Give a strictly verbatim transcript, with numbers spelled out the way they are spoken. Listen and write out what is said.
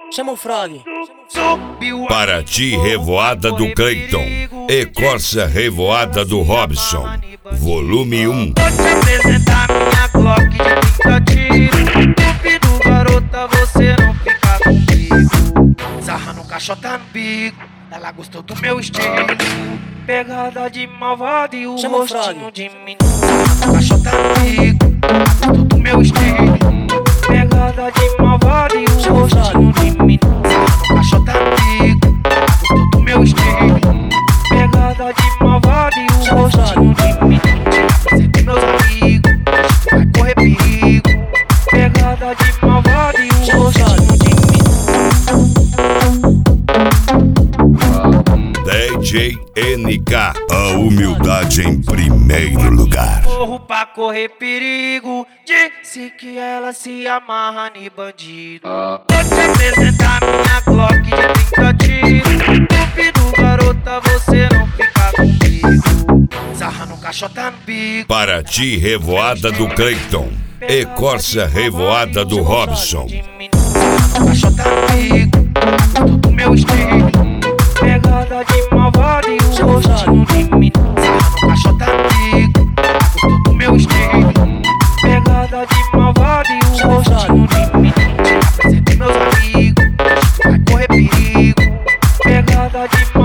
Chama o Frog. Paraty, Revoada do Cleiton e Corsa Revoada do Robson, volume um. Vou te apresentar minha Glock de trinta tiros. Duvido, garota, você não fica comigo. Sarra no caixota no bico, ela gostou do meu estilo. Pegada de malvado e o Chama o rostinho Frog. de menino. Sarra no caixota no bico, ela gostou do meu estilo. Pegada de malvado e o Chama o rostinho de menino. Sarra no caixota no bico, ela gostou do meu estilo. Pegada de malvado e o Chama o rostinho de menino. Você tem meus amigos, vai correr perigo. Pegada de malvado e o Chama o rostinho de menino. D J N K, a humildade em primeiro lugar. Corro pra correr perigo. Disse que ela se amarra em bandido. Vou te apresentar minha Glock de trinta tiros. Duvido, garota, você não fica comigo. Sarra no caixota no bico. Paraty, Revoada do Cleiton e Corsa Revoada do Robson. Sarra no caixota no bico, gostou do meu estilo. Pegada de malvado e o rostinho de menino. Sarra no caixota no bico, gostou do meu estilo. Pegada de malvado e o rostinho de menino. Apresentei meus amigos, vai correr perigo. Pegada de